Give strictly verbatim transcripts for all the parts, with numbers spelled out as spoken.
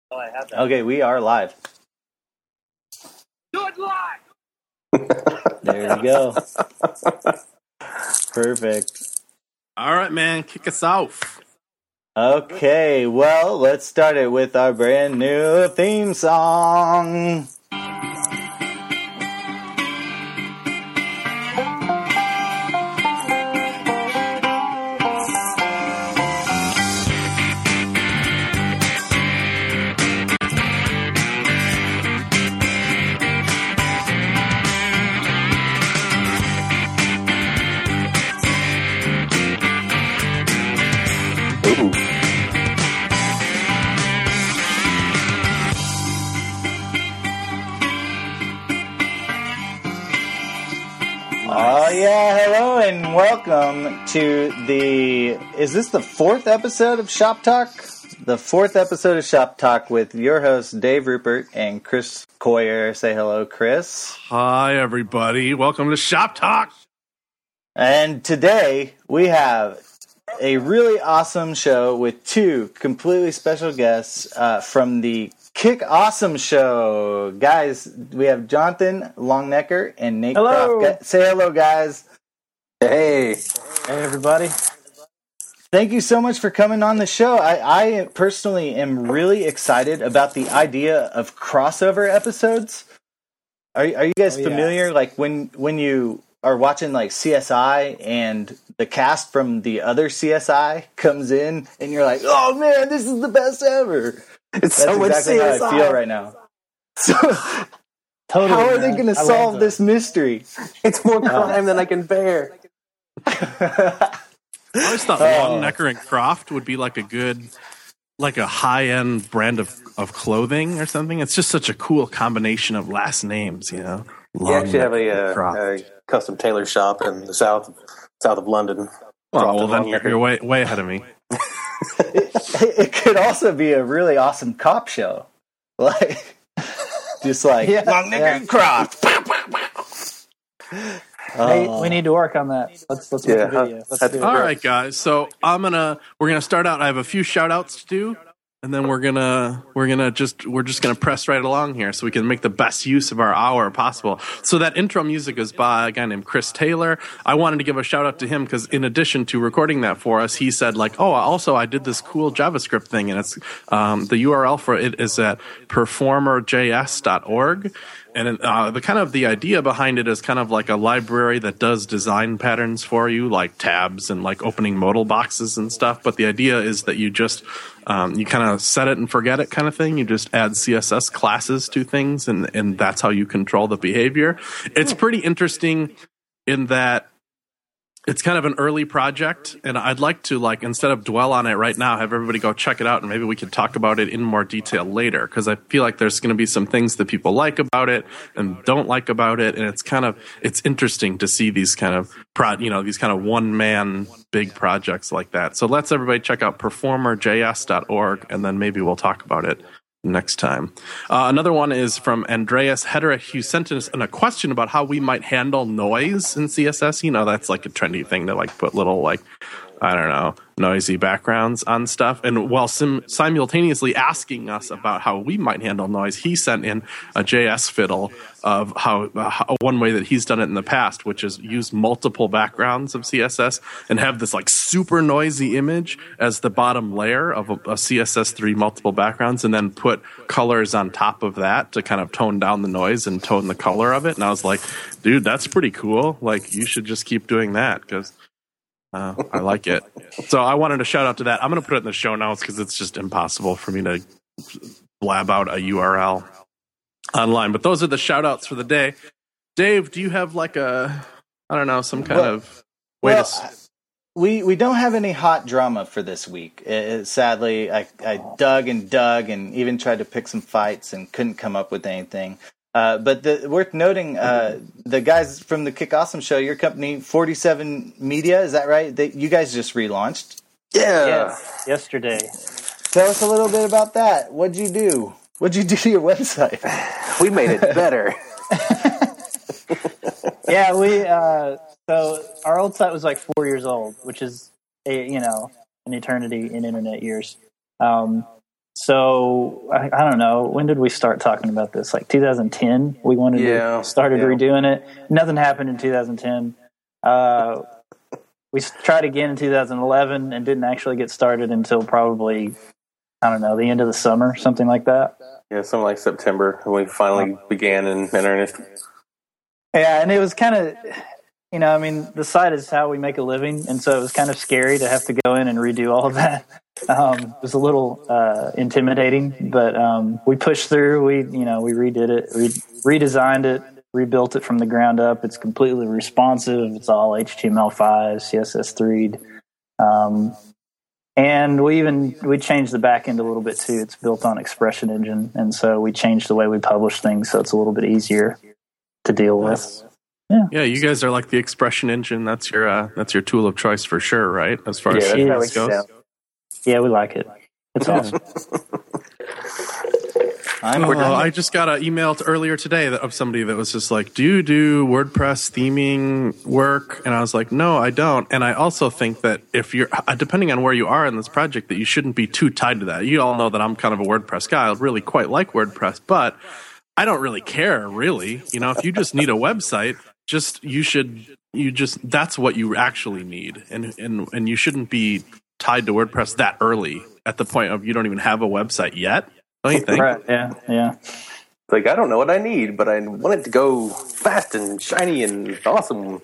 Oh, I have that. Okay, we are live. Do it live! There we go. Perfect. All right, man, kick us off. Okay, well, let's start it with our brand new theme song. Oh yeah, hello and welcome to the, is this the fourth episode of Shop Talk? The fourth episode of Shop Talk with your hosts Dave Rupert and Chris Coyer. Say hello, Chris. Hi, everybody. Welcome to Shop Talk. And today we have a really awesome show with two completely special guests uh, from the Kick Awesome Show. Guys, we have Jonathan Longnecker and Nate Hello. Croft. Say hello, guys. Hey. Hey, everybody. Thank you so much for coming on the show. I, I personally am really excited about the idea of crossover episodes. Are, are you guys Oh, yeah. familiar? Like when when you are watching like C S I and the cast from the other C S I comes in and you're like, oh man, this is the best ever. It's That's so much exactly C S I. how I feel right now. So Totally, how are man. they going to I love solve it. this mystery? It's more crime than I can bear. I always thought Oh. Longnecker and Croft would be like a good, like a high-end brand of, of clothing or something. It's just such a cool combination of last names, you know? We actually have Longnecker a, and uh, Croft. a custom tailor shop in the south south of London. Oh, Croft well, and then you're, Longnecker. you're way, way ahead of me. it, it could also be a really awesome cop show. Like, just like, Yeah, Longnecker yeah. and Croft. Hey, Oh. we need to work on that. Let's let's Yeah, make a video. Let's that's- do it. All right, guys. So I'm gonna we're gonna start out. I have a few shout outs to do, and then we're gonna we're gonna just we're just gonna press right along here so we can make the best use of our hour possible. So that intro music is by a guy named Chris Taylor. I wanted to give a shout out to him because in addition to recording that for us, he said like, oh, also I did this cool JavaScript thing, and it's um, the U R L for it is at performer j s dot org. And uh, the kind of the idea behind it is kind of like a library that does design patterns for you, like tabs and like opening modal boxes and stuff. But the idea is that you just um, you kind of set it and forget it kind of thing. You just add C S S classes to things, and and that's how you control the behavior. It's pretty interesting in that it's kind of an early project, and I'd like to, like, instead of dwell on it right now, have everybody go check it out, and maybe we can talk about it in more detail later, because I feel like there's going to be some things that people like about it and don't like about it, and it's kind of, it's interesting to see these kind of, pro, you know, these kind of one-man big projects like that. So let's everybody check out performer j s dot org, and then maybe we'll talk about it next time. Uh, another one is from Andreas Hederich, who sent us a question about how we might handle noise in C S S. You know, that's like a trendy thing to like put little like, I don't know, noisy backgrounds on stuff. And while sim- simultaneously asking us about how we might handle noise, he sent in a J S fiddle of how, uh, how one way that he's done it in the past, which is use multiple backgrounds of C S S and have this like super noisy image as the bottom layer of a, a C S S three multiple backgrounds, and then put colors on top of that to kind of tone down the noise and tone the color of it. And I was like, dude, that's pretty cool. Like, you should just keep doing that because Uh, I like it. So I wanted to shout out to that. I'm going to put it in the show notes because it's just impossible for me to blab out a U R L online. But those are the shout outs for the day. Dave, do you have like a, I don't know, some kind Well- of way well, to... s- We we don't have any hot drama for this week. Uh, sadly, I, I dug and dug and even tried to pick some fights and couldn't come up with anything. Uh, but the, worth noting, uh, the guys from the Kick Awesome Show, your company, forty-seven Media, is that right? They, you guys just relaunched. Yeah. Yes, yesterday. Tell us a little bit about that. What'd you do? What'd you do to your website? We made it better. Yeah, we. Uh, so our old site was like four years old, which is a you know an eternity in internet years. Um, so I, I don't know. When did we start talking about this? Like two thousand ten. We wanted Yeah, to started yeah. redoing it. Nothing happened in two thousand ten. Uh, we tried again in two thousand eleven and didn't actually get started until probably I don't know the end of the summer, something like that. Yeah, something like September when we finally began in, in earnest. Yeah, and it was kind of, you know, I mean, the site is how we make a living, and so it was kind of scary to have to go in and redo all of that. Um, it was a little uh, intimidating, but um, we pushed through. We, you know, we redid it, re- redesigned it, rebuilt it from the ground up. It's completely responsive. It's all H T M L five, C S S three. Um, and we even we changed the back end a little bit too. It's built on Expression Engine, and so we changed the way we publish things, so it's a little bit easier to deal with. Yeah, Yeah, you guys are like the Expression Engine. That's your uh, that's your tool of choice for sure, right? As far Yeah, as that's C how S we goes. sell. Yeah, we like it. It's awesome. I'm Oh, I just got an email to earlier today that, of somebody that was just like, "Do you do WordPress theming work?" And I was like, "No, I don't." And I also think that if you're, uh, depending on where you are in this project, that you shouldn't be too tied to that. You all know that I'm kind of a WordPress guy. I really quite like WordPress, but I don't really care, really. You know, if you just need a website, just you should you just that's what you actually need, and and and you shouldn't be tied to WordPress that early at the point of you don't even have a website yet. Don't you think? Right? Yeah, yeah. It's like, I don't know what I need, but I want it to go fast and shiny and awesome.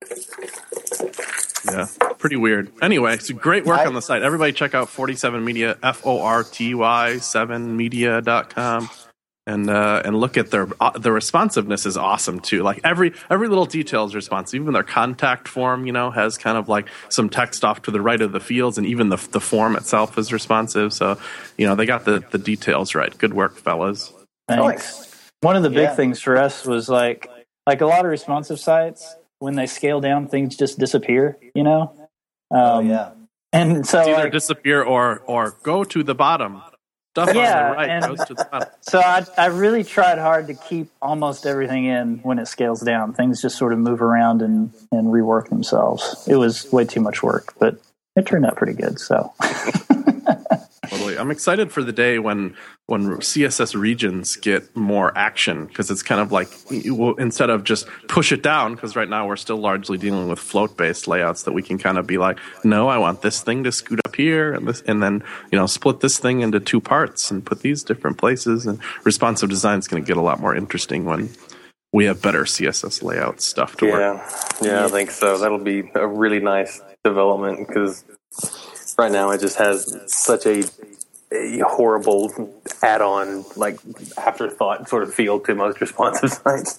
Yeah, pretty weird. Anyway, so great work I- on the site. Everybody check out forty-seven Media, F O R T Y seven media dot com. And uh, and look at their uh, the responsiveness is awesome too. Like every every little detail is responsive. Even their contact form, you know, has kind of like some text off to the right of the fields, and even the the form itself is responsive. So, you know, they got the, the details right. Good work, fellas. Thanks. One of the big Yeah. things for us was like like a lot of responsive sites, when they scale down, things just disappear, you know? Um, oh yeah. And so It's either like, disappear or or go to the bottom. Stuff Yeah, on the right and- goes to the bottom. so I, I really tried hard to keep almost everything in when it scales down. Things just sort of move around and, and rework themselves. It was way too much work, but it turned out pretty good. So Totally. I'm excited for the day when when C S S regions get more action, because it's kind of like, well, instead of just push it down, because right now we're still largely dealing with float-based layouts, that we can kind of be like, no, I want this thing to scoot up here, and this, and then, you know, split this thing into two parts and put these different places. And responsive design is going to get a lot more interesting when we have better C S S layout stuff to work. Yeah, yeah, I think so. That'll be a really nice development, because right now it just has such a, a horrible add-on, like afterthought sort of feel to most responsive sites.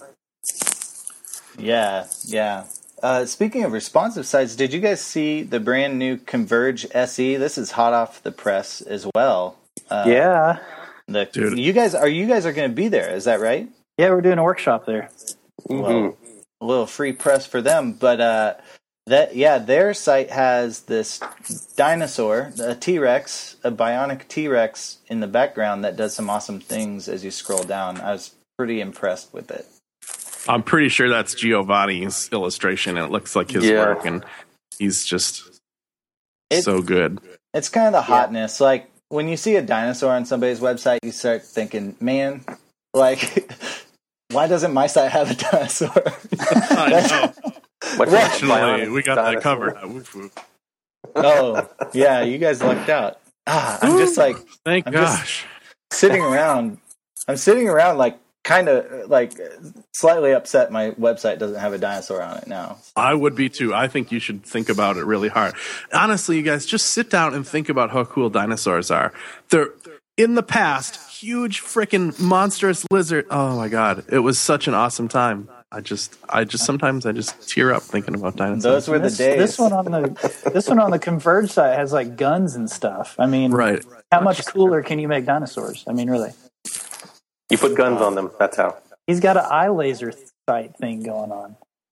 Yeah, yeah. Uh, speaking of responsive sites, did you guys see the brand new Converge S E? This is hot off the press as well. Uh, yeah, the, Dude. you guys are you guys are going to be there? Is that right? yeah, we're doing a workshop there. Well, a little free press for them, but uh, that yeah, their site has this dinosaur, a T-Rex, a bionic T-Rex in the background that does some awesome things as you scroll down. I was pretty impressed with it. I'm pretty sure that's Giovanni's illustration, and it looks like his Yeah. work, and he's just It- so good. It's kind of the hotness. Like when you see a dinosaur on somebody's website, you start thinking, man, like, why doesn't my site have a dinosaur? I know. Much Fortunately, we got that dinosaur. covered. Woof, woof. Oh, yeah, you guys lucked out. Ah, I'm just like Thank I'm just- gosh. sitting around. I'm sitting around like kind of like slightly upset my website doesn't have a dinosaur on it now. I would be too. I think you should think about it really hard. Honestly, you guys, just sit down and think about how cool dinosaurs are. They're in the past, huge freaking monstrous lizard. Oh my god, it was such an awesome time. I just, I just sometimes I just tear up thinking about dinosaurs. Those were the This, days. this one on the this one on the Converge site has like guns and stuff. I mean, Right. how much cooler can you make dinosaurs? I mean, really. You put guns on them, that's how. He's got an eye laser sight thing going on.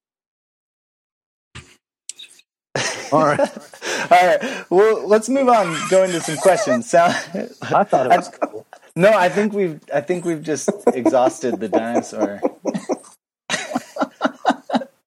All right. All right. Well, let's move on. Go into some questions. Sound. I thought it was cool. No, I think we've. I think we've just exhausted the dinosaur. All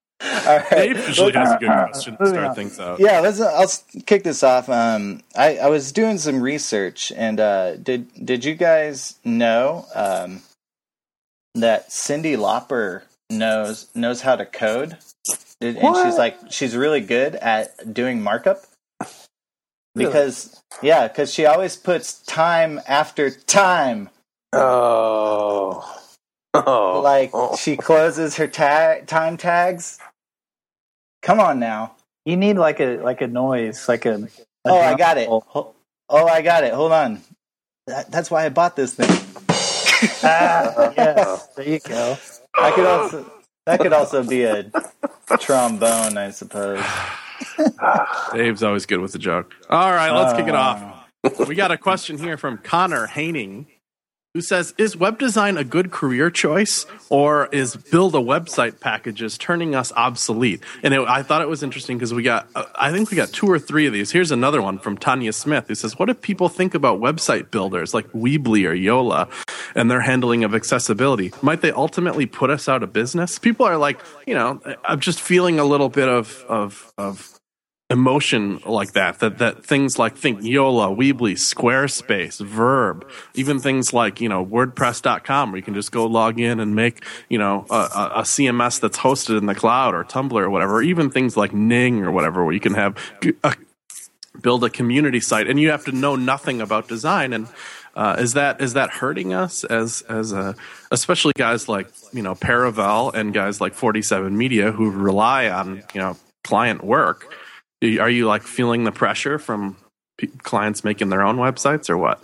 right. Dave usually has a good question to start things out. Yeah, let's. I'll s- kick this off. Um, I, I was doing some research, and uh, did did you guys know um, that Cyndi Lauper knows knows how to code? Did, and she's like she's really good at doing markup. Because really? yeah, because she always puts time after time. Oh. Oh, like oh. she closes her ta- time tags. Come on now. You need like a like a noise, like a. a oh, I got it. Oh, I got it. Hold on. That, that's why I bought this thing. ah, yes, there you go. I could also that could also be a trombone, I suppose. Dave's always good with the joke. All right, let's uh, kick it off. We got a question here from Connor Haining, who says, is web design a good career choice, or is build a website packages turning us obsolete? And it, I thought it was interesting because we got, uh, I think we got two or three of these. Here's another one from Tanya Smith, who says, what if people think about website builders like Weebly or Yola and their handling of accessibility? Might they ultimately put us out of business? People are like, you know, I'm just feeling a little bit of, of, of, emotion like that, that, that things like think Yola, Weebly, Squarespace, Verb, even things like, you know, WordPress dot com, where you can just go log in and make, you know, a, a C M S that's hosted in the cloud, or Tumblr or whatever, or even things like Ning or whatever, where you can have a, build a community site and you have to know nothing about design. And uh, is that is that hurting us as as a, especially guys like, you know, Paravel and guys like forty-seven Media who rely on, you know, client work? Are you like feeling the pressure from p- clients making their own websites, or what?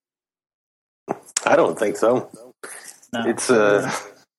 I don't think so. No. It's uh,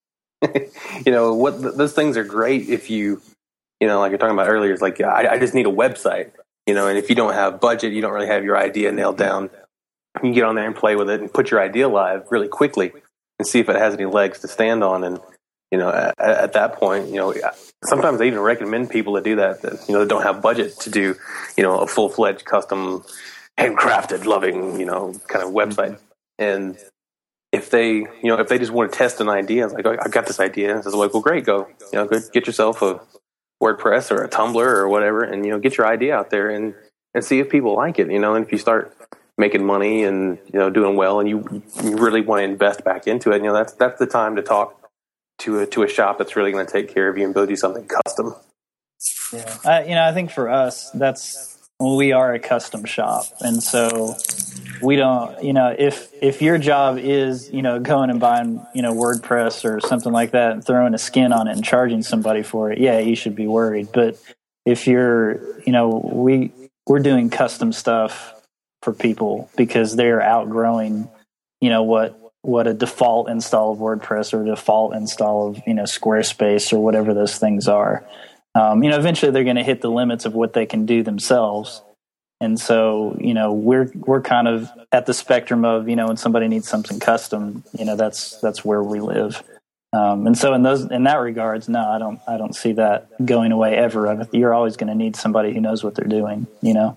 you know, what th- those things are great if you, you know, like you're talking about earlier. It's like, yeah, I, I just need a website, you know, and if you don't have budget, you don't really have your idea nailed down. You can get on there and play with it and put your idea live really quickly and see if it has any legs to stand on. And you know, at, at that point, you know, sometimes I even recommend people to do that, that, you know, that don't have budget to do, you know, a full-fledged custom, handcrafted, loving, you know, kind of website. And if they, you know, if they just want to test an idea, it's like, oh, I got this idea. It's like, well, great, go, you know, go get yourself a WordPress or a Tumblr or whatever, and, you know, get your idea out there and, and see if people like it, you know, and if you start making money and, you know, doing well and you, you really want to invest back into it, you know, that's, that's the time to talk to a, to a shop that's really going to take care of you and build you something custom. Yeah, I, you know, I think for us, that's, well, we are a custom shop. And so we don't, you know, if, if your job is, you know, going and buying, you know, WordPress or something like that and throwing a skin on it and charging somebody for it, yeah, you should be worried. But if you're, you know, we, we're doing custom stuff for people because they're outgrowing, you know, what, what a default install of WordPress or a default install of, you know, Squarespace or whatever those things are. Um, you know, eventually they're going to hit the limits of what they can do themselves. And so, you know, we're, we're kind of at the spectrum of, you know, when somebody needs something custom, you know, that's, that's where we live. Um, and so in those, in that regards, no, I don't, I don't see that going away ever. You're always going to need somebody who knows what they're doing, you know?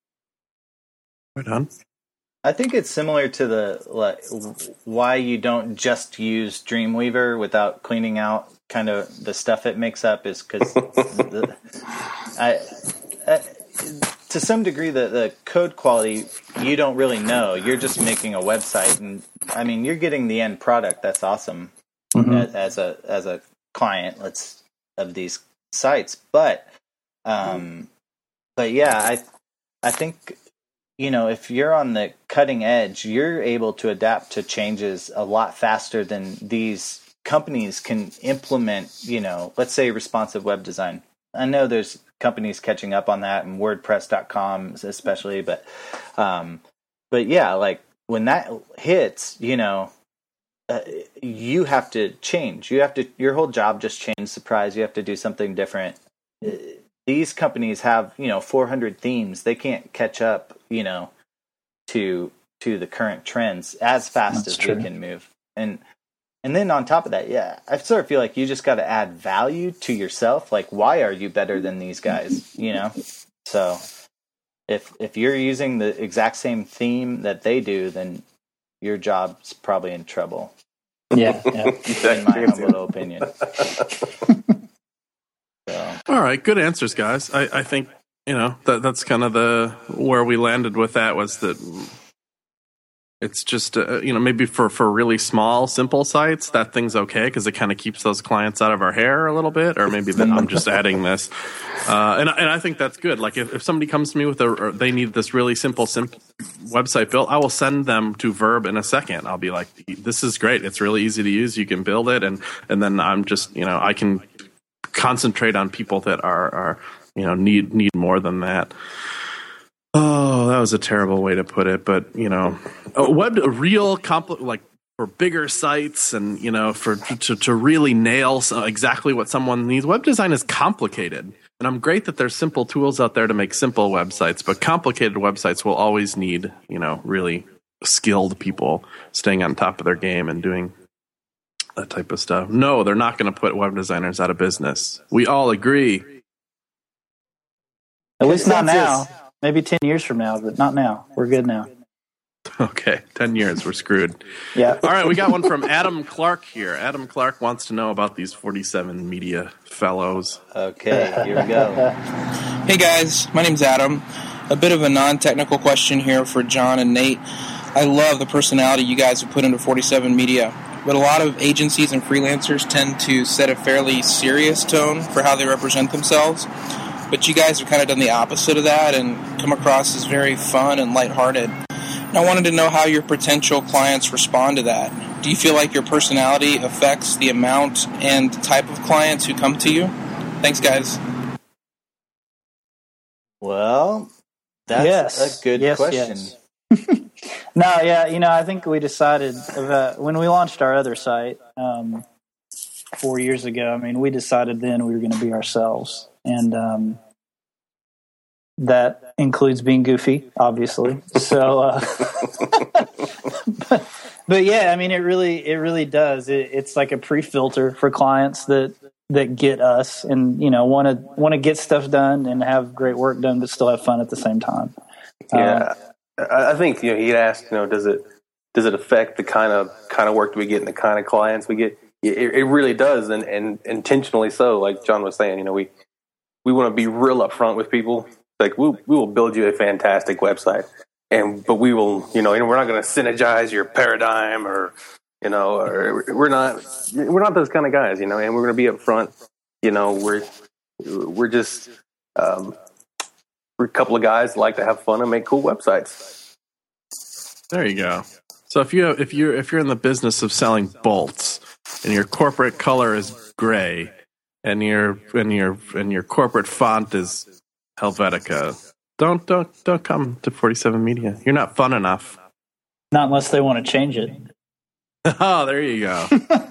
Right on. I think it's similar to the like, why you don't just use Dreamweaver without cleaning out kind of the stuff it makes up is because I, I, to some degree the, the code quality you don't really know. You're just making a website, and I mean you're getting the end product. That's awesome mm-hmm. as, as a as a client. Let's of these sites, but um, but yeah, I I think. You know, if you're on the cutting edge, you're able to adapt to changes a lot faster than these companies can implement, you know, let's say responsive web design. I know there's companies catching up on that and WordPress dot com especially, but um, but yeah, like when that hits, you know, uh, you have to change. You have to, your whole job just changed. Surprise, you have to do something different. These companies have, you know, four hundred themes. They can't catch up, you know, to to the current trends as fast That's as true. They can move. And and then on top of that, yeah, I sort of feel like you just got to add value to yourself. Like, why are you better than these guys? You know, so if if you're using the exact same theme that they do, then your job's probably in trouble. Yeah, yeah. In my humble opinion. So. All right, good answers, guys. I, I think you know that that's kind of the where we landed with that was that it's just uh, you know maybe for, for really small simple sites that thing's okay because it kind of keeps those clients out of our hair a little bit, or maybe that I'm just adding this, uh, and and I think that's good. Like if, if somebody comes to me with a or they need this really simple simple website built, I will send them to Verb in a second. I'll be like, this is great. It's really easy to use. You can build it, and and then I'm just you know I can concentrate on people that are are you know need need more than that. Oh, that was a terrible way to put it, but you know, a web a real compl- like for bigger sites and you know for to to really nail exactly what someone needs. Web design is complicated, and I'm great that there's simple tools out there to make simple websites, but complicated websites will always need you know really skilled people staying on top of their game and doing that type of stuff. No, they're not going to put web designers out of business. We all agree. At least not now. Maybe ten years from now, but not now. We're good now. Okay, ten years, we're screwed. Yeah. All right, we got one from Adam Clark here. Adam Clark wants to know about these forty-seven Media Fellows. Okay, here we go. Hey guys, my name's Adam. A bit of a non-technical question here for John and Nate. I love the personality you guys have put into forty-seven Media, but a lot of agencies and freelancers tend to set a fairly serious tone for how they represent themselves. But you guys have kind of done the opposite of that and come across as very fun and lighthearted. And I wanted to know how your potential clients respond to that. Do you feel like your personality affects the amount and type of clients who come to you? Thanks, guys. Well, that's yes. a good yes, question. Yes. No, yeah, you know, I think we decided about, when we launched our other site um, four years ago, I mean, we decided then we were going to be ourselves. And um, that includes being goofy, obviously. So, uh, but, but yeah, I mean, it really, it really does. It, it's like a pre-filter for clients that that get us, and you know, want to want to get stuff done and have great work done, but still have fun at the same time. Yeah, um, I think you know he'd asked, you know, does it does it affect the kind of kind of work that we get and the kind of clients we get? It, it really does, and, and intentionally so. Like John was saying, you know, we. We want to be real upfront with people. Like we we will build you a fantastic website, and but we will, you know, and we're not going to synergize your paradigm, or you know, or we're not we're not those kind of guys, you know. And we're going to be upfront. You know, we're we're just um, we're a couple of guys that like to have fun and make cool websites. There you go. So if you if you if you're in the business of selling bolts and your corporate color is gray. And your and your and your corporate font is Helvetica. Don't don't don't come to forty-seven Media. You're not fun enough. Not unless they want to change it. Oh, there you go.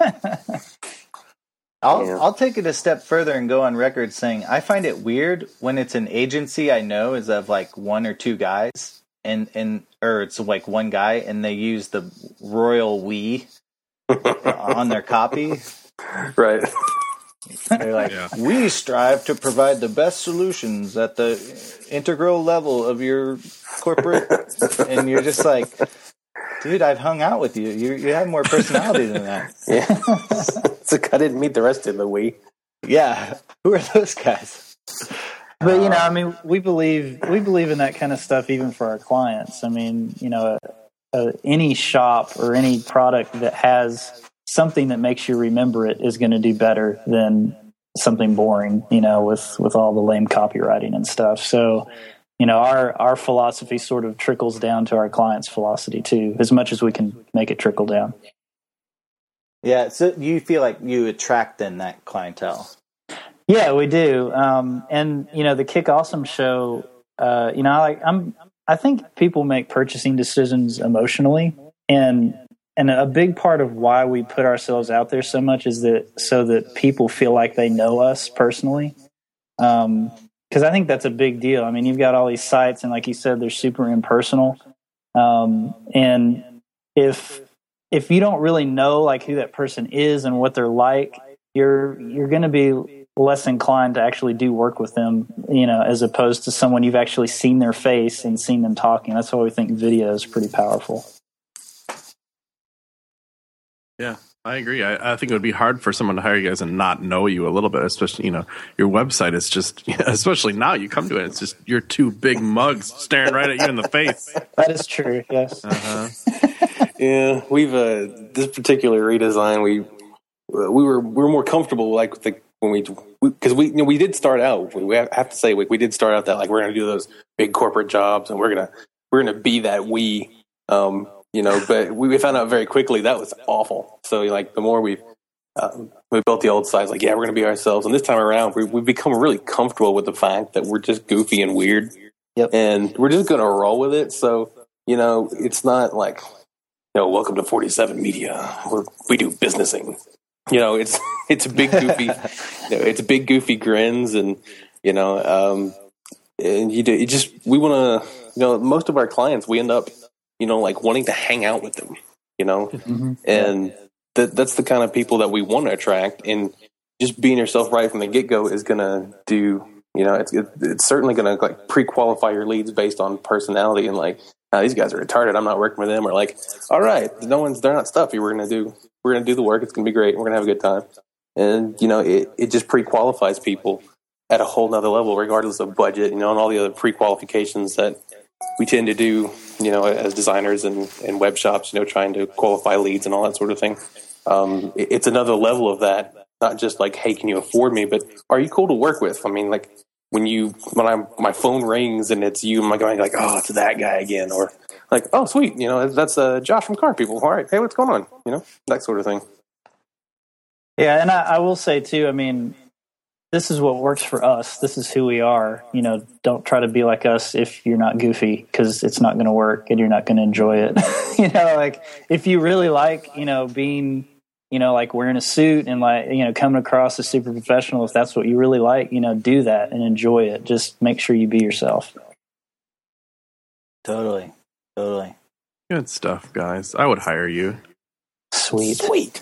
I'll Yeah. I'll take it a step further and go on record saying I find it weird when it's an agency I know is of like one or two guys and and or it's like one guy and they use the royal we on their copy. Right. They're like, Yeah. we strive to provide the best solutions at the integral level of your corporate, and you're just like, dude, I've hung out with you. You you have more personality than that. Yeah. So I didn't meet the rest of the we. Yeah, who are those guys? But you know, I mean, we believe we believe in that kind of stuff even for our clients. I mean, you know, uh, uh, any shop or any product that has something that makes you remember it is going to do better than something boring, you know, with, with all the lame copywriting and stuff. So, you know, our, our philosophy sort of trickles down to our clients' philosophy too, as much as we can make it trickle down. Yeah, so you feel like you attract then that clientele. Yeah, we do. Um, and, you know, the Kick Awesome show, uh, you know, I like, I'm, I think people make purchasing decisions emotionally, and And a big part of why we put ourselves out there so much is that so that people feel like they know us personally. Um, because I think that's a big deal. I mean, you've got all these sites, and like you said, they're super impersonal. Um, and if if you don't really know like who that person is and what they're like, you're you're going to be less inclined to actually do work with them, you know, as opposed to someone you've actually seen their face and seen them talking. That's why we think video is pretty powerful. Yeah, I agree. I, I think it would be hard for someone to hire you guys and not know you a little bit, especially, you know, your website is just, especially now you come to it, it's just your two big mugs staring right at you in the face. That is true, yes. Uh-huh. Yeah, we've, uh, this particular redesign, we, we were, we were more comfortable, like, with the, when we, because we, we, you know, we did start out, we have to say, we, we did start out that, like, we're going to do those big corporate jobs and we're going to, we're going to be that we, um, you know, but we found out very quickly that was awful. So, like, the more we um, we built the old sites, like, yeah, we're going to be ourselves. And this time around, we, we've become really comfortable with the fact that we're just goofy and weird. Yep. And we're just going to roll with it. So, you know, it's not like, you know, welcome to forty-seven Media. We're, we do businessing. You know, it's it's a big goofy, you know, it's big goofy grins, and you know, um, and you, do, you just we want to, you know, most of our clients we end up, you know, like wanting to hang out with them, you know, Mm-hmm. and that that's the kind of people that we want to attract, and just being yourself right from the get go is going to do, you know, it's it, it's certainly going to like pre-qualify your leads based on personality and like, oh, these guys are retarded, I'm not working with them, or like, all right, no one's they're not stuffy, we're going to do we're going to do the work, it's going to be great, we're going to have a good time, and you know, it it just pre-qualifies people at a whole nother level, regardless of budget, you know, and all the other pre-qualifications that we tend to do, you know, as designers and, and web shops, you know, trying to qualify leads and all that sort of thing. Um, it, it's another level of that, not just like, hey, can you afford me, but are you cool to work with? I mean, like when you, when I'm, my phone rings and it's you, I'm going like, oh, it's that guy again. Or like, oh, sweet. You know, that's uh, Josh from Car People. All right. Hey, what's going on? You know, that sort of thing. Yeah. And I, I will say too, I mean, this is what works for us. This is who we are. You know, don't try to be like us if you're not goofy, because it's not going to work and you're not going to enjoy it. You know, like if you really like, you know, being, you know, like wearing a suit and like, you know, coming across as super professional, if that's what you really like, you know, do that and enjoy it. Just make sure you be yourself. Totally. Totally. Good stuff, guys. I would hire you. Sweet. Sweet.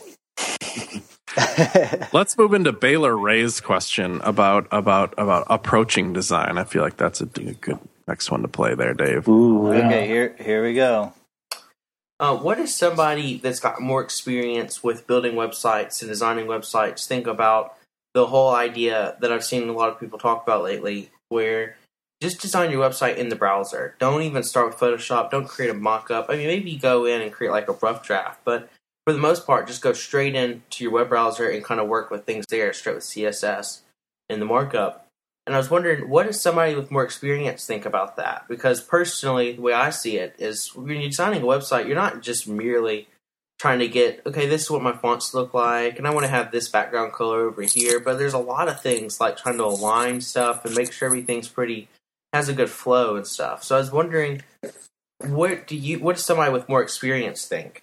Let's move into Baylor Ray's question about about about approaching design. I feel like that's a, a good next one to play there, Dave. Ooh, yeah. Okay, here here we go. Uh, what does somebody that's got more experience with building websites and designing websites think about the whole idea that I've seen a lot of people talk about lately, where just design your website in the browser. Don't even start with Photoshop. Don't create a mock-up. I mean, maybe you go in and create like a rough draft, but for the most part, just go straight into your web browser and kind of work with things there, straight with C S S and the markup. And I was wondering, what does somebody with more experience think about that? Because personally, the way I see it is when you're designing a website, you're not just merely trying to get, okay, this is what my fonts look like, and I want to have this background color over here. But there's a lot of things like trying to align stuff and make sure everything's pretty, has a good flow and stuff. So I was wondering, what do you, what does somebody with more experience think?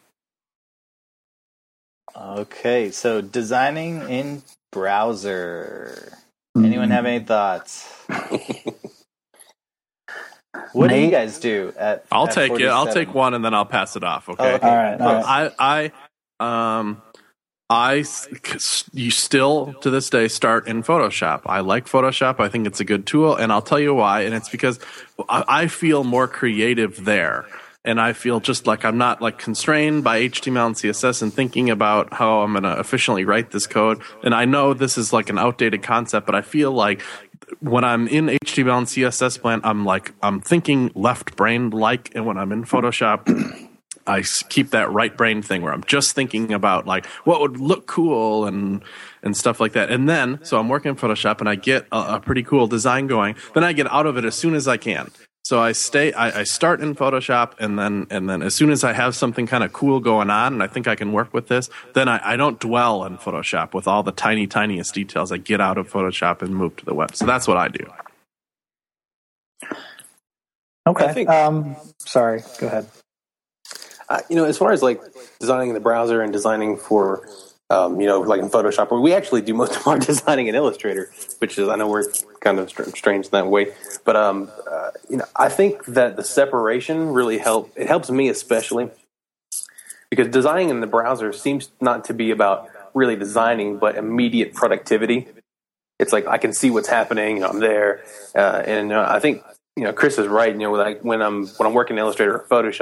Okay, so designing in browser. Anyone have any thoughts? What do you guys do at? I'll at take it. I'll forty-seven? take one and then I'll pass it off. Okay. Oh, okay. All right, all right. I, I, um, I, you still to this day start in Photoshop. I like Photoshop. I think it's a good tool, and I'll tell you why. And it's because I, I feel more creative there. And I feel just like I'm not like constrained by H T M L and C S S and thinking about how I'm going to efficiently write this code. And I know this is like an outdated concept, but I feel like when I'm in H T M L and C S S plant, I'm like, I'm thinking left brain like, and when I'm in Photoshop, I keep that right brain thing where I'm just thinking about like what would look cool and and stuff like that. And then, so I'm working in Photoshop and I get a, a pretty cool design going. Then I get out of it as soon as I can. So I stay, I, I start in Photoshop, and then and then as soon as I have something kind of cool going on, and I think I can work with this, then I, I don't dwell in Photoshop with all the tiny, tiniest details. I get out of Photoshop and move to the web. So that's what I do. Okay. I think- um, sorry. Go ahead. Uh, you know, as far as like designing in the browser and designing for, um, you know, like in Photoshop, we actually do most of our designing in Illustrator, which is, I know we're kind of str- strange in that way, but um, uh, you know, I think that the separation really help. It helps me especially because designing in the browser seems not to be about really designing, but immediate productivity. It's like I can see what's happening. You know, I'm there, uh, and uh, I think you know Chris is right. You know, like when I'm when I'm working in Illustrator or Photoshop.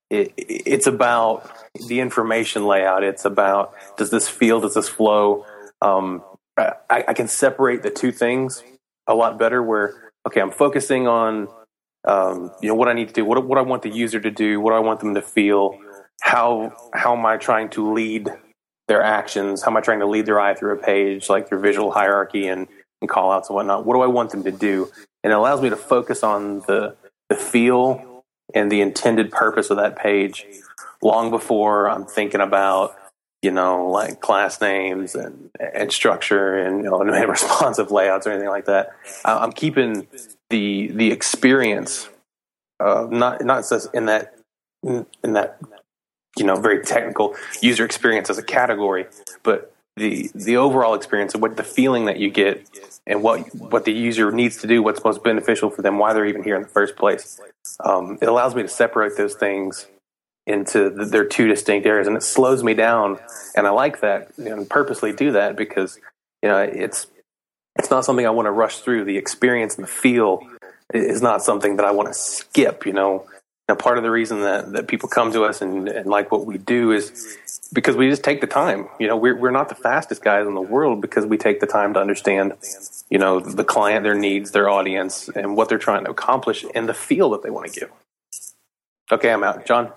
it, it's about the information layout. It's about, does this feel, does this flow? Um, I, I can separate the two things a lot better where, okay, I'm focusing on, um, you know, what I need to do, what, what I want the user to do, what I want them to feel, how, how am I trying to lead their actions? How am I trying to lead their eye through a page, like through visual hierarchy and, and call outs and whatnot? What do I want them to do? And it allows me to focus on the, the feel and the intended purpose of that page long before I'm thinking about, you know, like class names and, and structure and, you know, and responsive layouts or anything like that. I'm keeping the the experience, uh, not not just in that in, in that you know very technical user experience as a category, but the the overall experience of what the feeling that you get and what what the user needs to do, what's most beneficial for them, why they're even here in the first place. Um, it allows me to separate those things into the, their two distinct areas, and it slows me down. And I like that, you know, and purposely do that because you know it's it's not something I want to rush through. The experience and the feel is not something that I want to skip. You know, now part of the reason that, that people come to us and, and like what we do is because we just take the time. You know, we're we're not the fastest guys in the world because we take the time to understand, you know, the client, their needs, their audience, and what they're trying to accomplish, and the feel that they want to give. Okay, I'm out. John?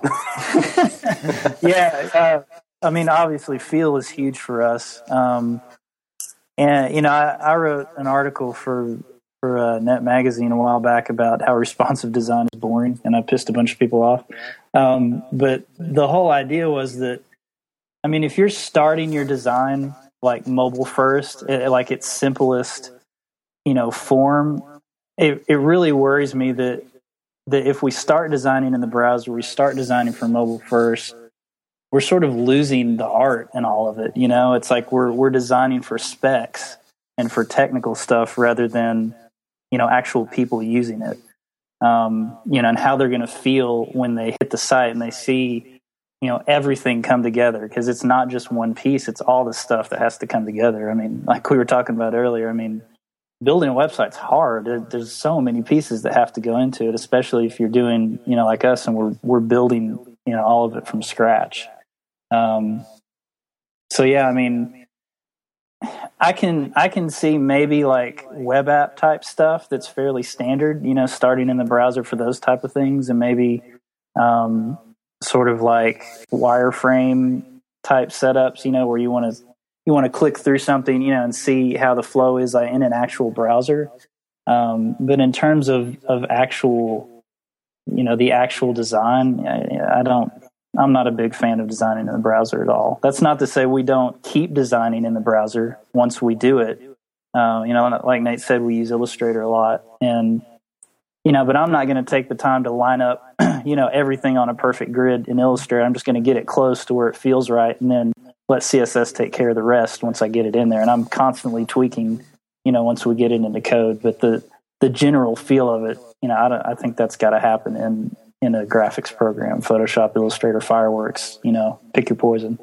yeah, uh, I mean, obviously, feel is huge for us. Um, and, you know, I, I wrote an article for for uh, Net Magazine a while back about how responsive design is boring, and I pissed a bunch of people off. Um, but the whole idea was that, I mean, if you're starting your design like mobile first, it, like its simplest, you know, form, it, it really worries me that that if we start designing in the browser, we start designing for mobile first, we're sort of losing the art in all of it. You know, it's like we're we're designing for specs and for technical stuff rather than, you know, actual people using it. Um, you know, and how they're going to feel when they hit the site and they see, you know, everything come together, because it's not just one piece; it's all the stuff that has to come together. I mean, like we were talking about earlier. I mean, building a website's hard. There's so many pieces that have to go into it, especially if you're doing, you know, like us, and we're we're building, you know, all of it from scratch. Um, so yeah, I mean, I can I can see maybe like web app type stuff that's fairly standard, you know, starting in the browser for those type of things, and maybe um, sort of like wireframe type setups, you know, where you want to. You want to click through something, you know, and see how the flow is like, in an actual browser. Um, but in terms of, of actual, you know, the actual design, I, I don't, I'm not a big fan of designing in the browser at all. That's not to say we don't keep designing in the browser once we do it. Uh, you know, like Nate said, we use Illustrator a lot, and, you know, but I'm not going to take the time to line up, you know, everything on a perfect grid in Illustrator. I'm just going to get it close to where it feels right, and then let C S S take care of the rest once I get it in there. And I'm constantly tweaking, you know, once we get it into code. But the, the general feel of it, you know, I, don't, I think that's got to happen in, in a graphics program, Photoshop, Illustrator, Fireworks, you know, pick your poison.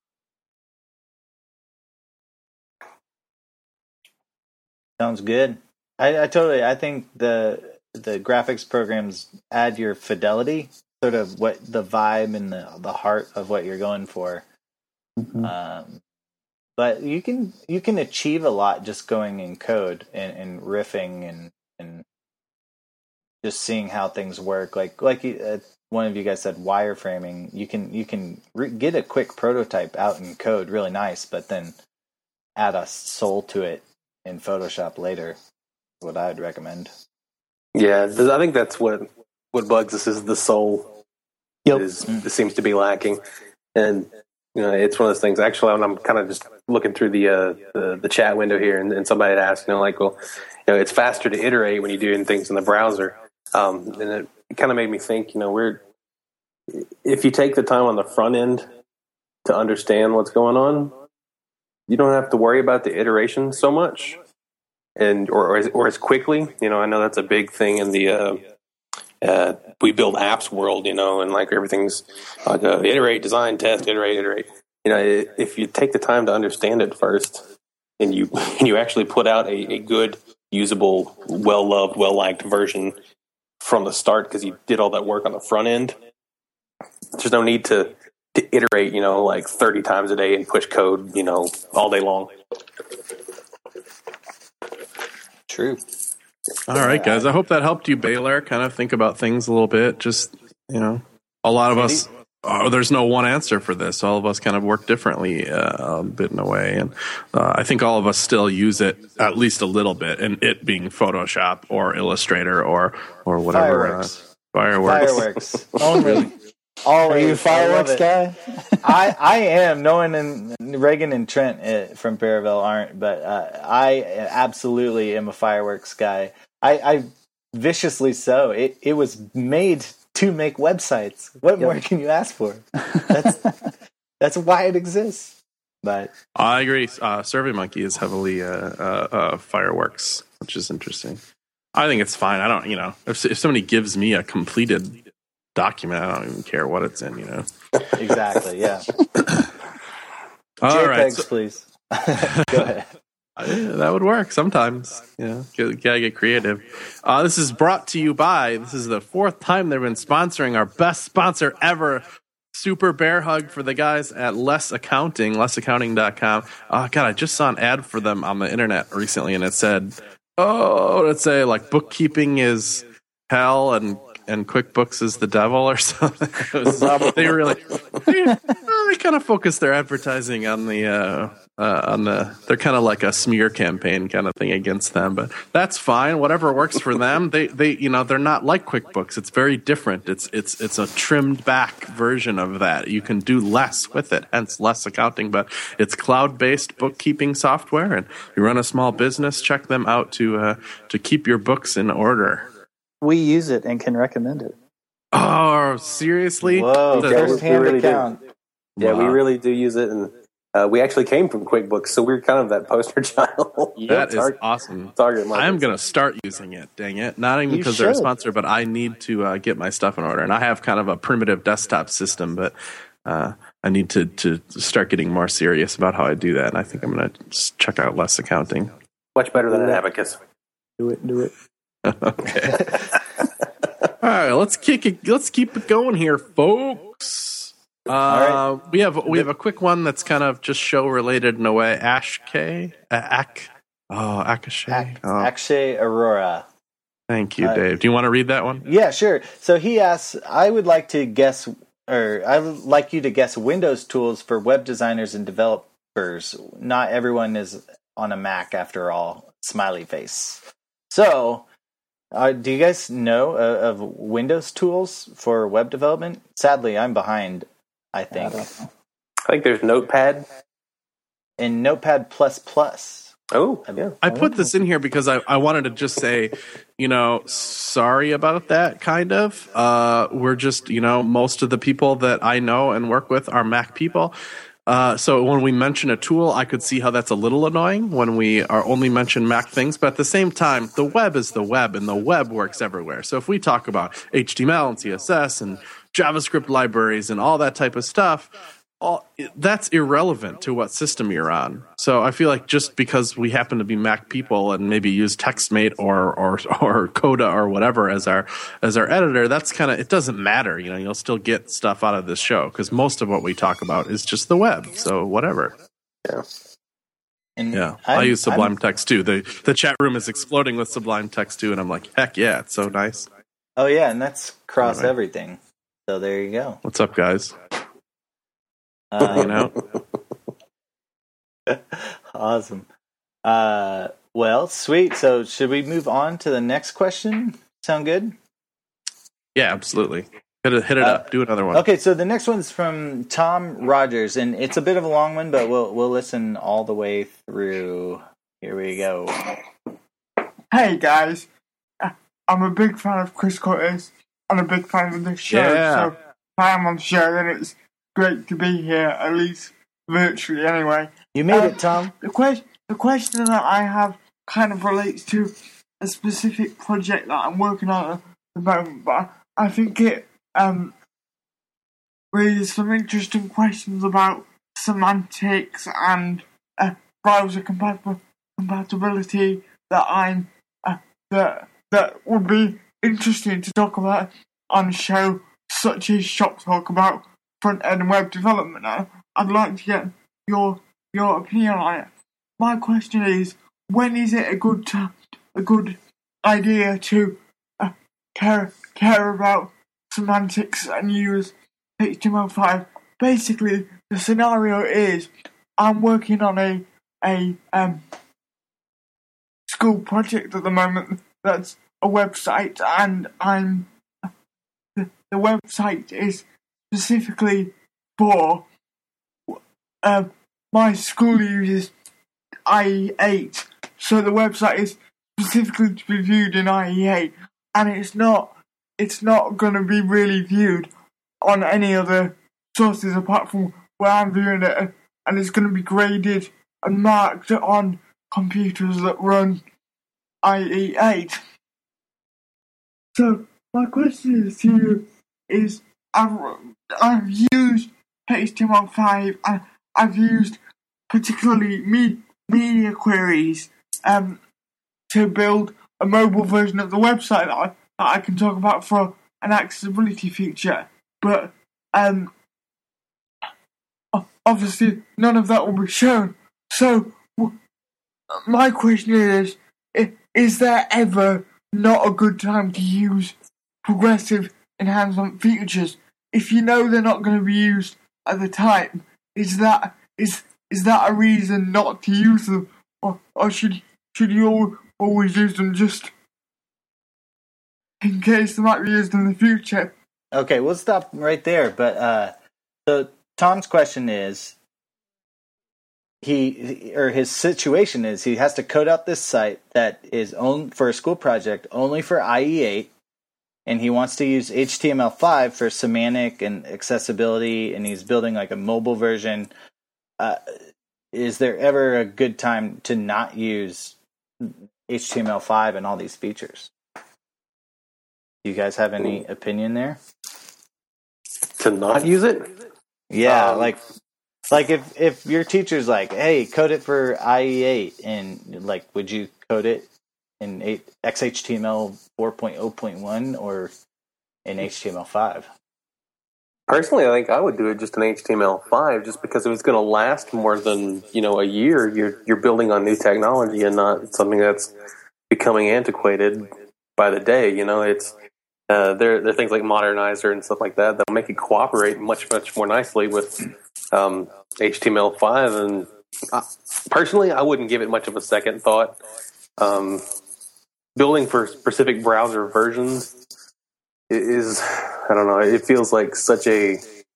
Sounds good. I, I totally, I think the the graphics programs add your fidelity, sort of what the vibe and the, the heart of what you're going for. Mm-hmm. Um, but you can you can achieve a lot just going in code and, and riffing and, and just seeing how things work. Like like uh, one of you guys said, wireframing. You can you can re- get a quick prototype out in code, really nice, but then add a soul to it in Photoshop later. What I'd recommend. Yeah, I think that's what what bugs us is the soul. Yep. Is it seems to be lacking, and. You know, it's one of those things. Actually, when I'm kind of just looking through the uh, the, the chat window here, and, and somebody had asked, you know, like, well, you know, it's faster to iterate when you're doing things in the browser, um, and it, it kind of made me think, you know, we're if you take the time on the front end to understand what's going on, you don't have to worry about the iteration so much, and or or as, or as quickly. You know, I know that's a big thing in the. Uh, Uh, we build apps world, you know, and like everything's like uh, iterate, design, test, iterate, iterate. You know, if you take the time to understand it first, and you and you actually put out a, a good, usable, well loved, well liked version from the start because you did all that work on the front end, There's no need to, to iterate, you know, like thirty times a day and push code, you know, all day long. True. All right, guys. I hope that helped you, Baylor, kind of think about things a little bit. Just, you know, a lot of us, oh, there's no one answer for this. All of us kind of work differently uh, a bit in a way. And uh, I think all of us still use it at least a little bit, and it being Photoshop or Illustrator or, or whatever. Fireworks. Uh, fireworks. Fireworks. Only. Are you a Always. fireworks I love guy? it. I, I am. No one in Reagan and Trent uh, from Paravel aren't, but uh, I absolutely am a fireworks guy. I, I viciously so. It it was made to make websites. What Yep. more can you ask for? That's that's why it exists. But I agree. Uh, SurveyMonkey is heavily uh, uh, uh, fireworks, which is interesting. I think it's fine. I don't, you know, if, if somebody gives me a completed document, I don't even care what it's in, you know. exactly, yeah. All JPEGs, right. So, please. Go ahead. uh, that would work sometimes. You know, get, gotta get creative. Uh, this is brought to you by, this is the fourth time they've been sponsoring our best sponsor ever. Super bear hug for the guys at Less Accounting, less accounting dot com. Oh, God, I just saw an ad for them on the internet recently, and it said, oh, let's say like bookkeeping is hell and and QuickBooks is the devil or something. It was, they really, they, they kind of focus their advertising on the, uh, uh, on the, they're kind of like a smear campaign kind of thing against them, but that's fine. Whatever works for them. They, they, you know, they're not like QuickBooks. It's very different. It's, it's, it's a trimmed back version of that. You can do less with it, hence Less Accounting, but it's cloud-based bookkeeping software, and you run a small business, check them out to, uh, to keep your books in order. We use it and can recommend it. Oh, seriously? Whoa, The- Yeah, we- first-hand we really do. account. Yeah, we Wow. really do use it, and uh, we actually came from QuickBooks, so we're kind of that poster child. That is Tar- awesome. target market. I'm going to start using it, dang it. Not even You because they're a should. sponsor, but I need to uh, get my stuff in order. And I have kind of a primitive desktop system, but uh, I need to, to start getting more serious about how I do that. And I think I'm going to check out Less Accounting. much better than an abacus. Do it, do it. Okay. All right, let's kick it. Let's keep it going here, folks. Uh, right. We have we have a quick one that's kind of just show related in a way. Ash K, uh, Ak, oh Akashay. Ak- Oh, Akshay Aurora. thank you, uh, Dave. Do you want to read that one? Yeah, sure. So he asks, I would like to guess, or I would like you to guess Windows tools for web designers and developers. Not everyone is on a Mac, after all. Smiley face. So, uh, do you guys know uh, of Windows tools for web development? Sadly, I'm behind, I think. I don't know. I think there's Notepad. In Notepad plus plus. Oh, yeah. I put this in here because I, I wanted to just say, you know, sorry about that, kind of. Uh, we're just, you know, most of the people that I know and work with are Mac people. Uh, so when we mention a tool, I could see how that's a little annoying when we are only mention Mac things. But at the same time, the web is the web, and the web works everywhere. So if we talk about H T M L and C S S and JavaScript libraries and all that type of stuff, all, that's irrelevant to what system you're on. So I feel like just because we happen to be Mac people and maybe use TextMate or or or Coda or whatever as our as our editor, that's kind of, it doesn't matter. You know, you'll still get stuff out of this show because most of what we talk about is just the web. So whatever. Yeah. And Yeah, I'm- I use Sublime I'm- Text too. The the chat room is exploding with Sublime Text too, and I'm like, heck yeah, it's so nice. Oh, yeah, and that's cross Anyway. everything. So there you go. What's up, guys? Um, You know. Awesome. Uh, well, sweet. So, should we move on to the next question? Sound good? Yeah, absolutely. Hit it, hit it Uh, up. Do another one. Okay, so the next one's from Tom Rogers, and it's a bit of a long one, but we'll we'll listen all the way through. Here we go. Hey guys, Uh, I'm a big fan of Chris Curtis. I'm a big fan of this show, Yeah. so if I am on the show, then it's great to be here, at least virtually anyway. You made Um, it, Tom. The, que- the question that I have kind of relates to a specific project that I'm working on at the moment, but I think it um, raises some interesting questions about semantics and uh, browser compat- compatibility that I'm uh, that that would be interesting to talk about on the show. such a shop talk about front end web development now. I'd like to get your your opinion on it. My question is, when is it a good time, a good idea to uh, care care about semantics and use H T M L five? Basically, the scenario is I'm working on a a um, school project at the moment that's a website, and I'm the, the website is specifically for uh, my school uses I E eight, so the website is specifically to be viewed in I E eight, and it's not it's not going to be really viewed on any other sources apart from where I'm viewing it, and it's going to be graded and marked on computers that run I E eight. So my question is to you is, I've, I've used H T M L five, and I've used particularly me, media queries um, to build a mobile version of the website that I, that I can talk about for an accessibility feature. But um, obviously none of that will be shown. So my question is, is there ever not a good time to use progressive enhancement features? If you know they're not going to be used at the time, is that is is that a reason not to use them, or, or should should you always use them just in case they might be used in the future? Okay, we'll stop right there. But uh, so Tom's question is, he or his situation is he has to code out this site that is owned for a school project only for I E eight, and he wants to use H T M L five for semantic and accessibility, and he's building like a mobile version. Uh, is there ever a good time to not use H T M L five and all these features? Do you guys have any opinion there? To not use it? Yeah, um, like like if if your teacher's like, hey, code it for I E eight, and like, would you code it in eight, X H T M L four point oh point one or in H T M L five? Personally, I think I would do it just in H T M L five, just because if it's going to last more than, you know, a year, you're you're building on new technology and not something that's becoming antiquated by the day. You know, it's uh, there there are things like Modernizer and stuff like that that'll make it cooperate much much more nicely with um, H T M L five. And I, personally, I wouldn't give it much of a second thought. Um, building for specific browser versions is, I don't know, it feels like such a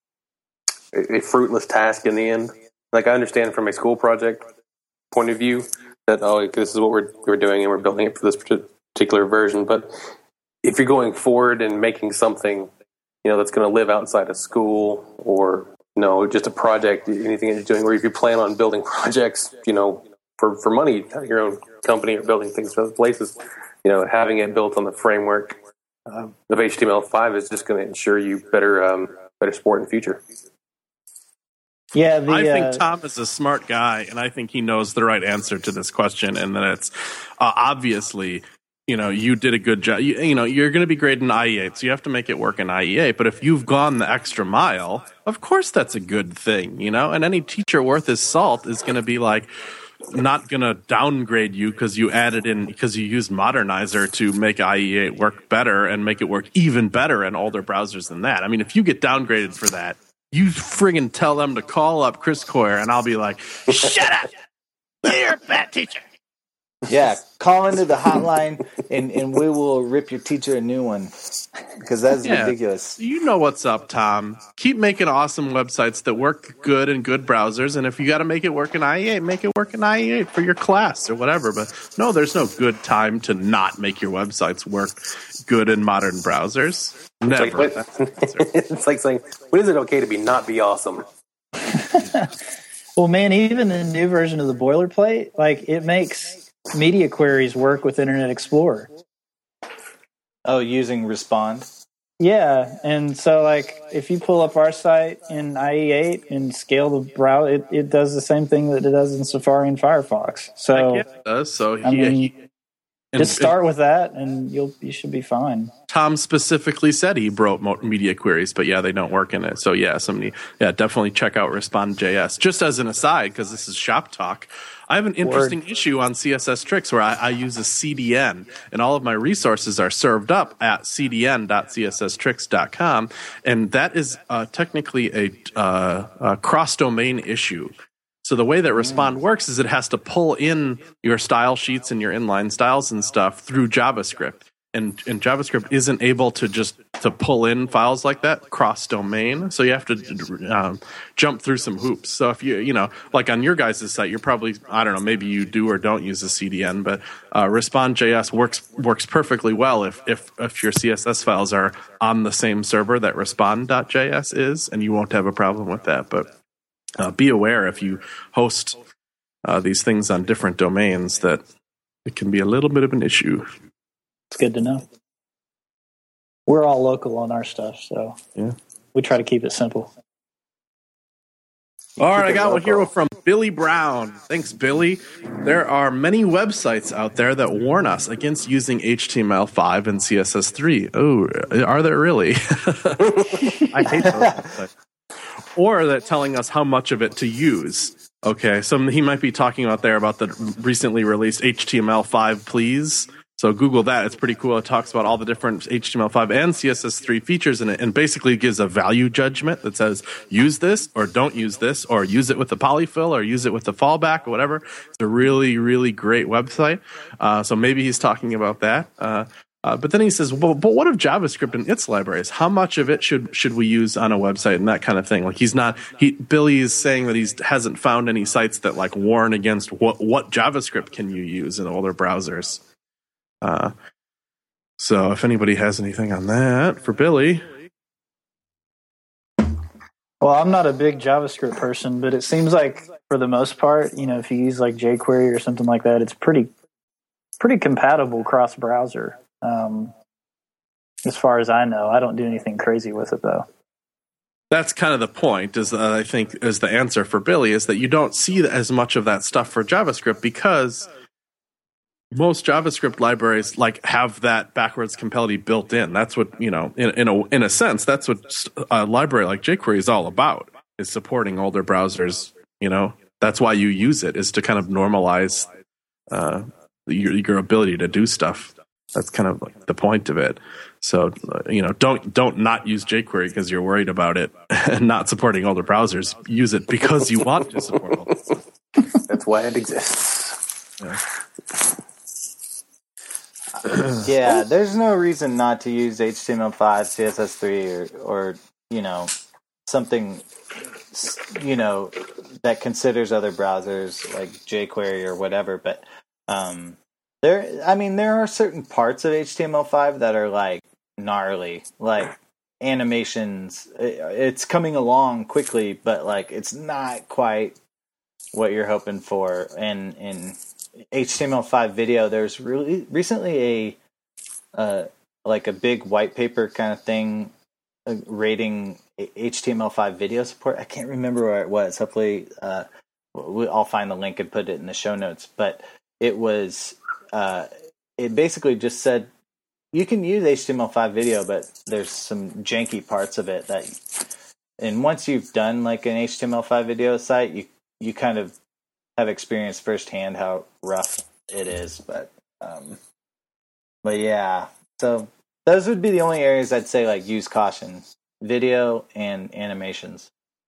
a fruitless task in the end. Like, I understand from a school project point of view that, oh, this is what we're we're doing and we're building it for this particular version. But if you're going forward and making something, you know, that's going to live outside of school, or, you know, just a project, anything that you're doing, or if you plan on building projects, you know, for, for money, your own company, or building things for other places, you know, having it built on the framework Uh, of H T M L five is just going to ensure you better um, better support in the future. Yeah, the, I think uh, Tom is a smart guy, and I think he knows the right answer to this question, and that it's uh, obviously, you know, you did a good job. You, you know, you're going to be grading I E eight, so you have to make it work in I E eight. But if you've gone the extra mile, of course that's a good thing, you know. And any teacher worth his salt is going to be like, not going to downgrade you because you added in, because you used Modernizer to make I E eight work better and make it work even better in older browsers than that. I mean, if you get downgraded for that, you friggin' tell them to call up Chris Coyer, and I'll be like, shut up! You're a bad teacher. Yeah, call into the hotline, and, and we will rip your teacher a new one, because that's Yeah. ridiculous. You know what's up, Tom. Keep making awesome websites that work good in good browsers, and if you got to make it work in I E eight, make it work in I E eight for your class or whatever. But no, there's no good time to not make your websites work good in modern browsers. Never. It's like, it's like saying, when is it okay to be not be awesome? Well, man, even the new version of the boilerplate, like, it makes media queries work with Internet Explorer. Oh, using Respond? Yeah, and so, like, if you pull up our site in I E eight and scale the browser, it, it does the same thing that it does in Safari and Firefox. So, It does, so he, I mean, he and, just start with that, and you'll you should be fine. Tom specifically said he wrote media queries, but yeah, they don't work in it. So yeah, somebody, yeah, definitely check out Respond J S. Just as an aside, because this is shop talk, I have an interesting Word. issue on C S S Tricks where I, I use a C D N, and all of my resources are served up at c d n dot c s s tricks dot com, and that is uh, technically a, uh, a cross-domain issue. So the way that Respond works is it has to pull in your style sheets and your inline styles and stuff through JavaScript. And, and JavaScript isn't able to just to pull in files like that cross-domain. So you have to um, jump through some hoops. So if you, you know, like on your guys' site, you're probably, I don't know, maybe you do or don't use a C D N, but uh, Respond J S works works perfectly well if, if, if your C S S files are on the same server that respond dot j s is, and you won't have a problem with that. But uh, be aware if you host uh, these things on different domains that it can be a little bit of an issue. It's good to know. We're all local on our stuff, so yeah, we try to keep it simple. All right, I got one here from Billy Brown. Thanks, Billy. There are many websites out there that warn us against using H T M L five and C S S three. Oh, are there really? I hate those websites. Or that telling us how much of it to use. Okay, so he might be talking about there about the recently released H T M L five Please. So Google that. It's pretty cool. It talks about all the different H T M L five and C S S three features in it, and basically gives a value judgment that says use this or don't use this, or use it with the polyfill or use it with the fallback or whatever. It's a really, really great website. Uh, so maybe he's talking about that. Uh, uh, but then he says, well, but what of JavaScript and its libraries? How much of it should should we use on a website and that kind of thing? Like he's not, he Billy is saying that he hasn't found any sites that like warn against what what JavaScript can you use in older browsers. Uh, so if anybody has anything on that for Billy. Well, I'm not a big JavaScript person, but it seems like for the most part, you know, if you use like jQuery or something like that, it's pretty, pretty compatible cross-browser. Um, as far as I know, I don't do anything crazy with it though. That's kind of the point, is uh, I think is the answer for Billy, is that you don't see as much of that stuff for JavaScript because most JavaScript libraries like have that backwards compatibility built in. That's what, you know, in, in a in a sense, that's what a library like jQuery is all about, is supporting older browsers. You know, that's why you use it, is to kind of normalize uh, your, your ability to do stuff. That's kind of like the point of it. So, uh, you know, don't don't not use jQuery because you're worried about it and not supporting older browsers. Use it because you want to support older browsers. That's why it exists. Yeah. Yeah, there's no reason not to use H T M L five, C S S three, or, or you know, something, you know, that considers other browsers like jQuery or whatever. But um, there, I mean, there are certain parts of H T M L five that are like gnarly, like animations. It's coming along quickly, but like it's not quite what you're hoping for. And in H T M L five video, there's really recently a uh, like a big white paper kind of thing uh, rating H T M L five video support. I can't remember where it was. Hopefully, uh, I'll find the link and put it in the show notes. But it was uh, it basically just said you can use H T M L five video, but there's some janky parts of it that. And once you've done like an H T M L five video site, you you kind of have experienced firsthand how rough it is, but um, but yeah. So those would be the only areas I'd say like use caution: video and animations.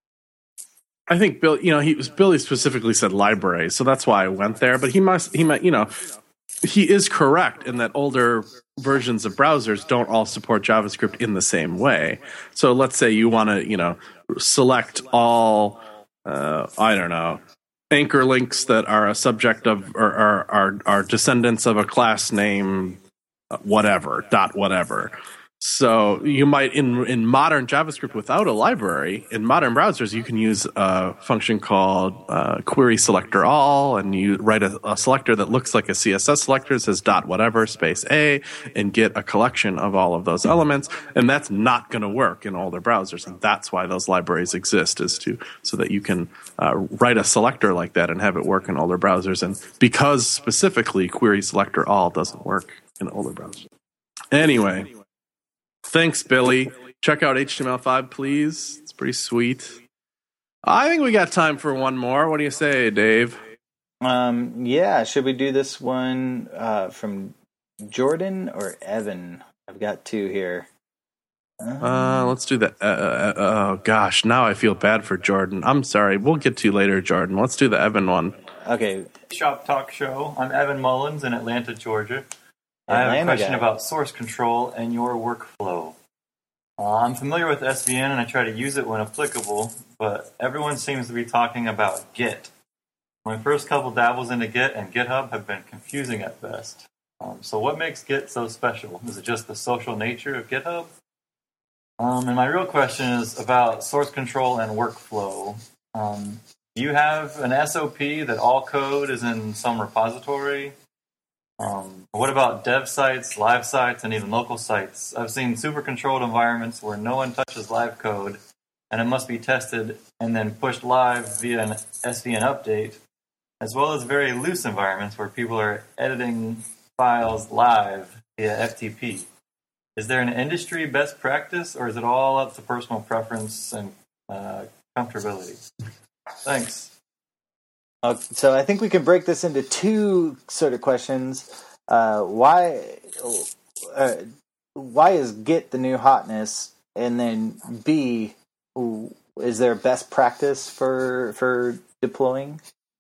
I think Bill, you know, he was Billy specifically said library, so that's why I went there. But he must, he might, you know, he is correct in that older versions of browsers don't all support JavaScript in the same way. So let's say you want to, you know, select all, uh, I don't know, anchor links that are a subject of or are, are, are descendants of a class name, whatever, dot whatever. So you might, in in modern JavaScript without a library, in modern browsers, you can use a function called uh, query selector all, and you write a, a selector that looks like a C S S selector, says dot whatever space a, and get a collection of all of those elements. And that's not going to work in older browsers, and that's why those libraries exist, is to so that you can uh, write a selector like that and have it work in older browsers. And because specifically query selector all doesn't work in older browsers. Anyway. Thanks, Billy. Check out H T M L five, please. It's pretty sweet. I think we got time for one more. What do you say, Dave? Um, yeah, should we do this one uh, from Jordan or Evan? I've got two here. Um, Uh, let's do that. Uh, uh, oh, gosh. Now I feel bad for Jordan. I'm sorry. We'll get to you later, Jordan. Let's do the Evan one. Okay. Shop Talk Show. I'm Evan Mullins in Atlanta, Georgia. I have a Atlanta question guy. about source control and your workflow. Uh, I'm familiar with S V N and I try to use it when applicable, but everyone seems to be talking about Git. My first couple dabbles into Git and GitHub have been confusing at best. Um, so what makes Git so special? Is it just the social nature of GitHub? Um, and my real question is about source control and workflow. Um, do you have an S O P that all code is in some repository? Um, what about dev sites, live sites, and even local sites? I've seen super controlled environments where no one touches live code, and it must be tested and then pushed live via an S V N update, as well as very loose environments where people are editing files live via F T P. Is there an industry best practice, or is it all up to personal preference and uh, comfortability? Thanks. Uh, so I think we can break this into two sort of questions. Uh, why, uh, why is Git the new hotness? And then B, is there best practice for for deploying?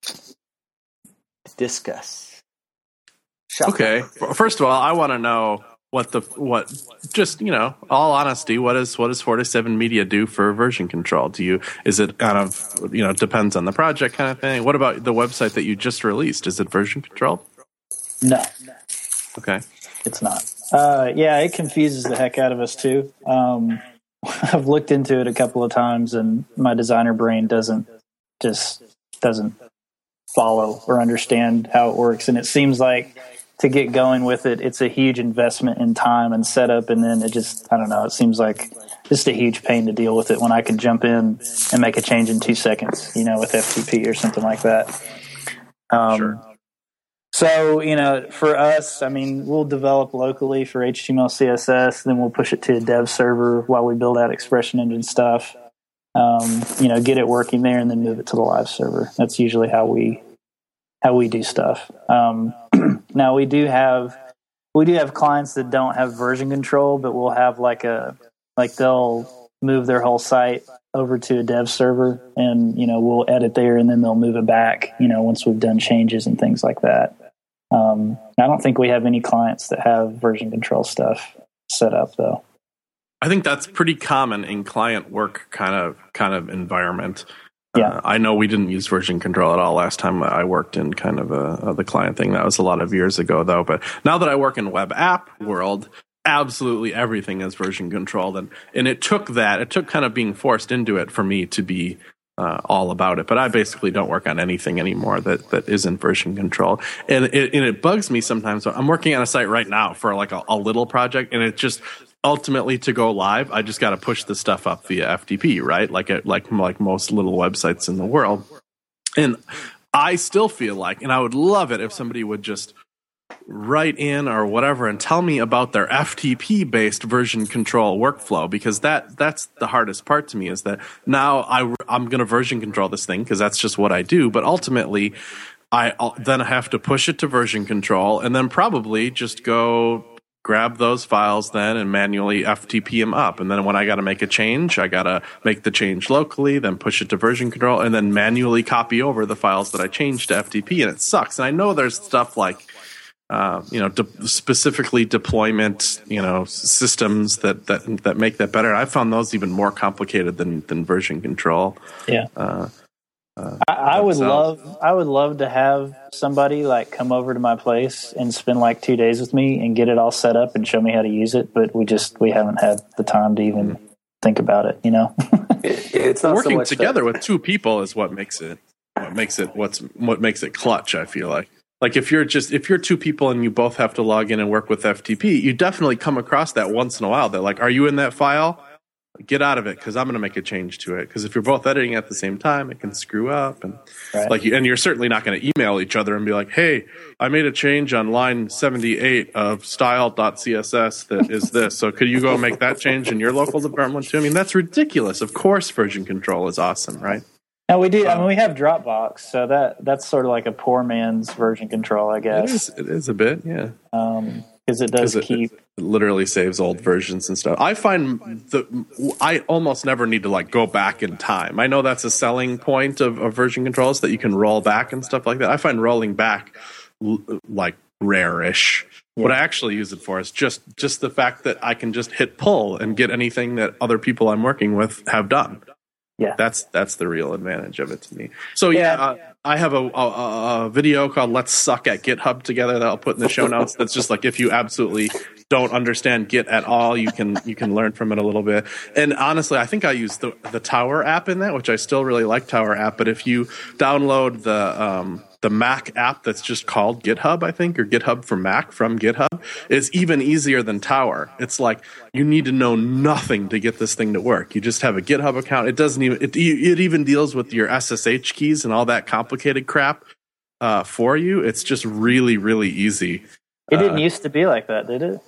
Discuss. Shop. Okay. First of all, I want to know what the what just you know all honesty what is what does forty-seven Media do for version control? Do you is it kind of you know depends on the project kind of thing? What about the website that you just released? Is it version controlled? No, Okay. it's not. Uh, yeah, it confuses the heck out of us too. Um, I've looked into it a couple of times, and my designer brain doesn't just doesn't follow or understand how it works. And it seems like to get going with it, it's a huge investment in time and setup, and then it just, I don't know, it seems like just a huge pain to deal with it when I can jump in and make a change in two seconds, you know, with F T P or something like that. Um, Sure. So, you know, for us, I mean, we'll develop locally for H T M L, C S S, then we'll push it to a dev server while we build out Expression Engine stuff, um, you know, get it working there, and then move it to the live server. That's usually how we how we do stuff. Um, now we do have we do have clients that don't have version control, but we'll have like a like they'll move their whole site over to a dev server, and you know we'll edit there, and then they'll move it back. You know, once we've done changes and things like that. Um, I don't think we have any clients that have version control stuff set up, though. I think that's pretty common in client work kind of kind of environment. Yeah. Uh, I know we didn't use version control at all last time I worked in kind of a, a the client thing. That was a lot of years ago, though. But now that I work in web app world, absolutely everything is version controlled, and and it took that it took kind of being forced into it for me to be uh, all about it. But I basically don't work on anything anymore that that isn't version controlled, and it and it bugs me sometimes. I'm working on a site right now for like a, a little project, and it just ultimately to go live, I just got to push the stuff up via F T P, right? Like it, like like most little websites in the world. And I still feel like, and I would love it if somebody would just write in or whatever and tell me about their F T P-based version control workflow, because that that's the hardest part to me, is that now I, I'm going to version control this thing because that's just what I do. But ultimately, I then have to push it to version control and then probably just go grab those files then and manually F T P them up. And then when I got to make a change, I got to make the change locally, then push it to version control, and then manually copy over the files that I changed to F T P. And it sucks. And I know there's stuff like, uh, you know, de- specifically deployment, you know, systems that, that, that make that better. I found those even more complicated than, than version control. Yeah. Uh, Uh, I, I would themselves. love, I would love to have somebody like come over to my place and spend like two days with me and get it all set up and show me how to use it. But we just we haven't had the time to even think about it. You know, It, it's not so working much together that, with two people is what makes it what makes it what's what makes it clutch. I feel like like if you're just if you're two people and you both have to log in and work with F T P, you definitely come across that once in a while. That like, are you in that file? get out of it because I'm going to make a change to it. Because if you're both editing at the same time, it can screw up. And Right. like, and you're certainly not going to email each other and be like, "Hey, I made a change on line seventy-eight of style.css that is this. So could you go make that change in your local department too?" I mean, that's ridiculous. Of course, version control is awesome, right? Now we do. I mean, we have Dropbox, so that that's sort of like a poor man's version control, I It guess, is. It is a bit, yeah. um, because it does 'Cause it- keep. It literally saves old versions and stuff. I find the I almost never need to like go back in time. I know that's a selling point of, of version controls that you can roll back and stuff like that. I find rolling back l- like rare-ish. Yeah. What I actually use it for is just just the fact that I can just hit pull and get anything that other people I'm working with have done. Yeah. That's that's the real advantage of it to me. So yeah, Yeah. uh, I have a, a, a video called "Let's Suck at GitHub Together" that I'll put in the show notes. That's just like if you absolutely don't understand Git at all, you can you can learn from it a little bit. And honestly, I think I use the the Tower app in that, which I still really like Tower app. But if you download the um, the Mac app that's just called GitHub, I think, or GitHub for Mac from GitHub, is even easier than Tower. It's like you need to know nothing to get this thing to work. You just have a GitHub account. It doesn't even it, it even deals with your S S H keys and all that complicated crap uh, for you. It's just really really easy. It didn't Uh, used to be like that, did it?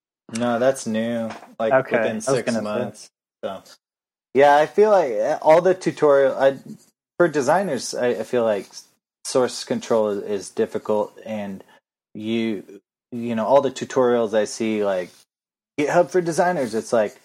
No, that's new. Like Okay, I within was six gonna say. months. So, yeah, I feel like all the tutorial I, for designers, I, I feel like source control is, is difficult, and you, you know, all the tutorials I see, like GitHub for designers, it's like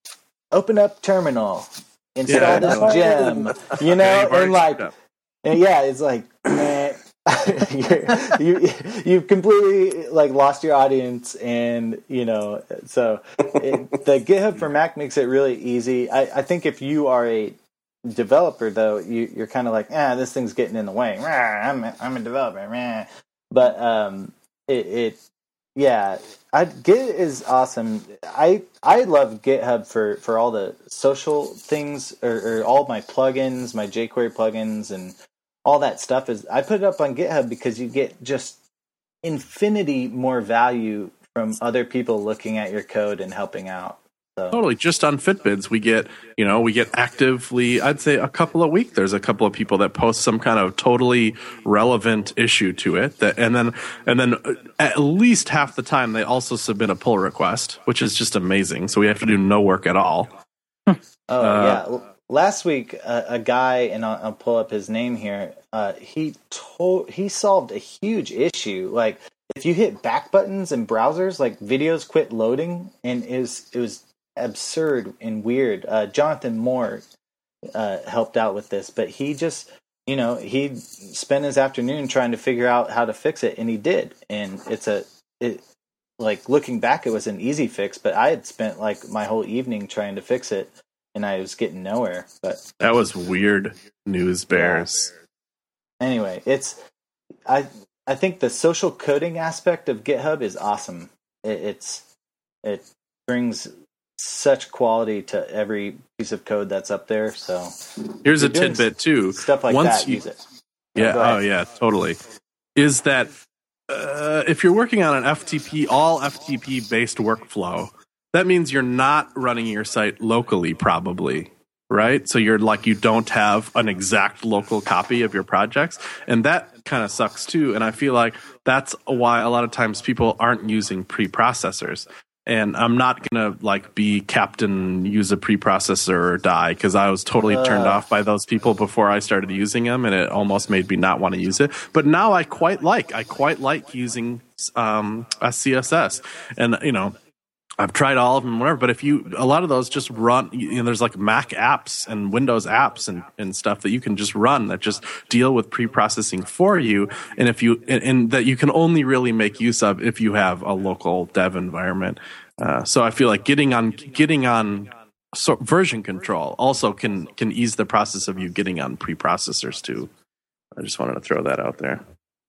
open up terminal, install Yeah, this no. gem, you know, Yeah, you've already and like, screwed up. and yeah, it's like. eh, You're, you you've completely like lost your audience, and you know so it, the GitHub for Mac makes it really easy. I, I think if you are a developer though, you, you're kind of like, ah, this thing's getting in the way. Rah, I'm a, I'm a developer, rah. But um, it, it yeah, I, Git is awesome. I I love GitHub for, for all the social things, or, or all my plugins, my jQuery plugins, and all that stuff. Is I put it up on GitHub because you get just infinity more value from other people looking at your code and helping out. So. Totally. Just on Fitbids, we get, you know, we get actively, I'd say a couple a week. There's a couple of people that post some kind of totally relevant issue to it. That, and then, and then at least half the time they also submit a pull request, which is just amazing. So we have to do no work at all. Oh, Uh, yeah. Last week, uh, a guy, and I'll, I'll pull up his name here. Uh, he told he solved a huge issue. Like if you hit back buttons in browsers, like videos quit loading, and it was it was absurd and weird. Uh, Jonathan Moore uh, helped out with this, but he just you know he spent his afternoon trying to figure out how to fix it, and he did. And it's a it like looking back, it was an easy fix, but I had spent like my whole evening trying to fix it. And I was getting nowhere. But That was weird news bears. anyway, it's I I think the social coding aspect of GitHub is awesome. It, it's it brings such quality to every piece of code that's up there. So Here's a you're doing tidbit too. stuff like Once that. you- use it. Yeah. Go ahead. Oh, yeah. Totally. Is that uh, if you're working on an F T P, all F T P based workflow, that means you're not running your site locally, probably, right? So you're like, you don't have an exact local copy of your projects. And that kind of sucks too. And I feel like that's why a lot of times people aren't using preprocessors. And I'm not going to like be captain, use a preprocessor or die, because I was totally turned Uh. off by those people before I started using them, and it almost made me not want to use it. But now I quite like, I quite like using um, a C S S. And, you know, I've tried all of them, whatever. But if you, a lot of those just run, you know, there's like Mac apps and Windows apps and, and stuff that you can just run that just deal with pre-processing for you. And if you, and, and that you can only really make use of if you have a local dev environment. Uh, so I feel like getting on, getting on so version control also can, can ease the process of you getting on pre-processors too. I just wanted to throw that out there.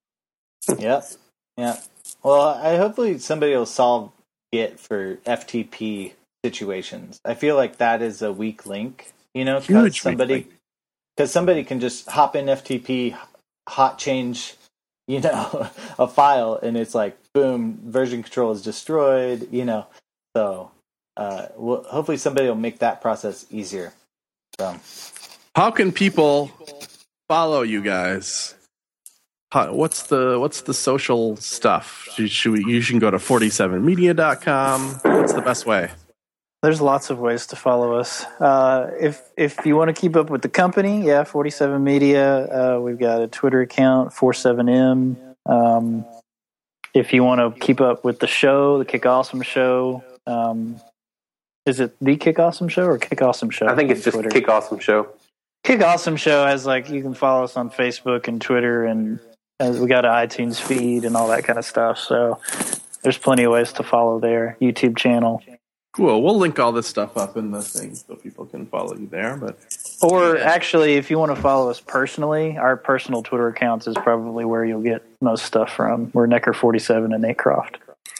Yep. Yeah. Well, I hopefully somebody will solve Git for F T P situations. I feel like that is a weak link, you know, Huge because weak somebody link. because somebody can just hop in F T P, hot change, you know, a file, and it's like boom, version control is destroyed, you know. So uh, we'll, hopefully somebody will make that process easier. So, how can people follow you guys? How, what's the what's the social stuff? Should, should we, you can go to forty-seven media dot com. What's the best way? There's lots of ways to follow us. Uh, if if you want to keep up with the company, yeah, forty-seven Media. Uh, we've got a Twitter account, forty-seven M. Um, if you want to keep up with the show, the Kick Awesome Show, um, is it the Kick Awesome Show or Kick Awesome Show? I think it's just Twitter? Kick Awesome Show. Kick Awesome Show has like you can follow us on Facebook and Twitter, and uh, we got an iTunes feed and all that kind of stuff. So there's plenty of ways to follow there. YouTube channel. Cool. We'll link all this stuff up in the thing so people can follow you there. But or actually, if you want to follow us personally, our personal Twitter accounts is probably where you'll get most stuff from. We're Necker forty-seven and Nate Croft.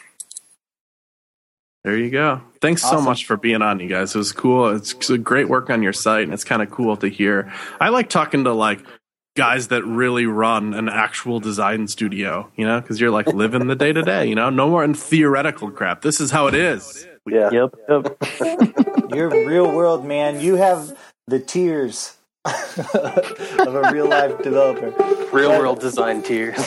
There you go. Thanks Awesome. so much for being on, you guys. It was cool. It's, it's a great work on your site, and it's kind of cool to hear. I like talking to like guys that really run an actual design studio, you know, because you're like living the day to day. You know, no more in theoretical crap. This is how it is. Yeah. Yep. Yep. you're real world, man. You have the tears of a real life developer. Real world design tears.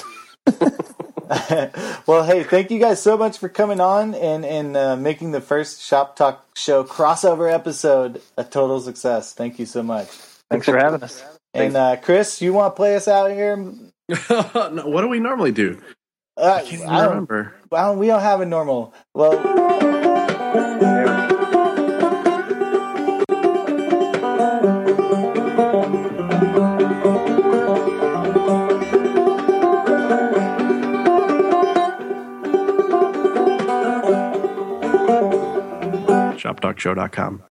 Well, hey, thank you guys so much for coming on and, and uh, making the first Shop Talk Show crossover episode a total success. Thank you so much. Thanks for having us. And uh, Chris, you want to play us out here? No, what do we normally do? Uh, I can't even I don't- remember. Well, we don't have a normal. Well, shop talk show dot com.